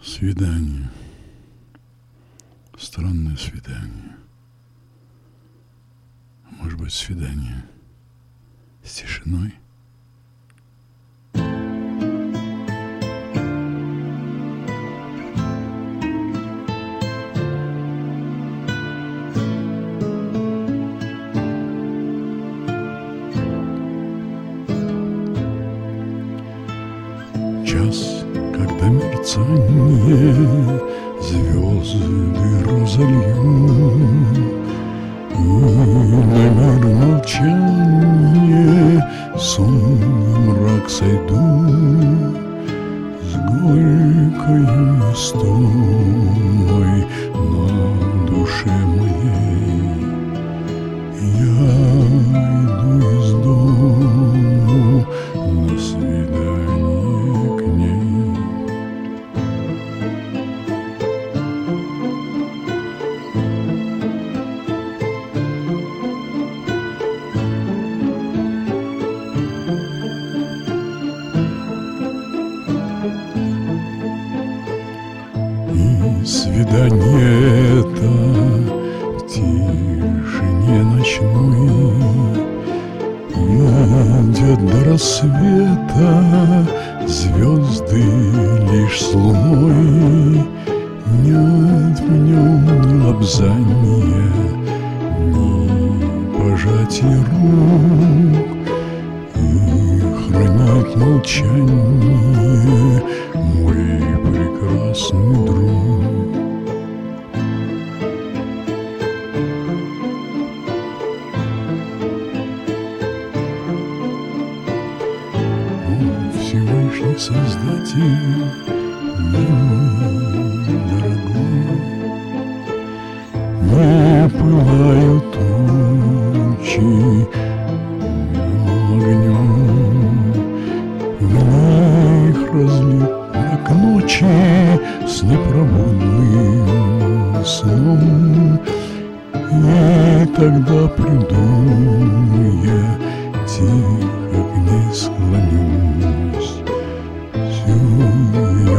Свидание. Странное свидание. Может быть, свидание с тишиной? Час, когда мерцание звезды разолью, и на мир молчание сонный мрак сойду с горькою истомой на душе моей. Я иду из дому на свидание к ней. И свидание это в тишине ночной идет до рассвета, звезды лишь с луной. Нет в нем ни лобзания, ни пожатия рук, и хранит молчание мой прекрасный друг. Всевышний Создатель, милый, дорогой, не пылают тучи огнем, меня их разлит к ночи с непробудным сном. И тогда приду я, тихо к ней склонюсь, всю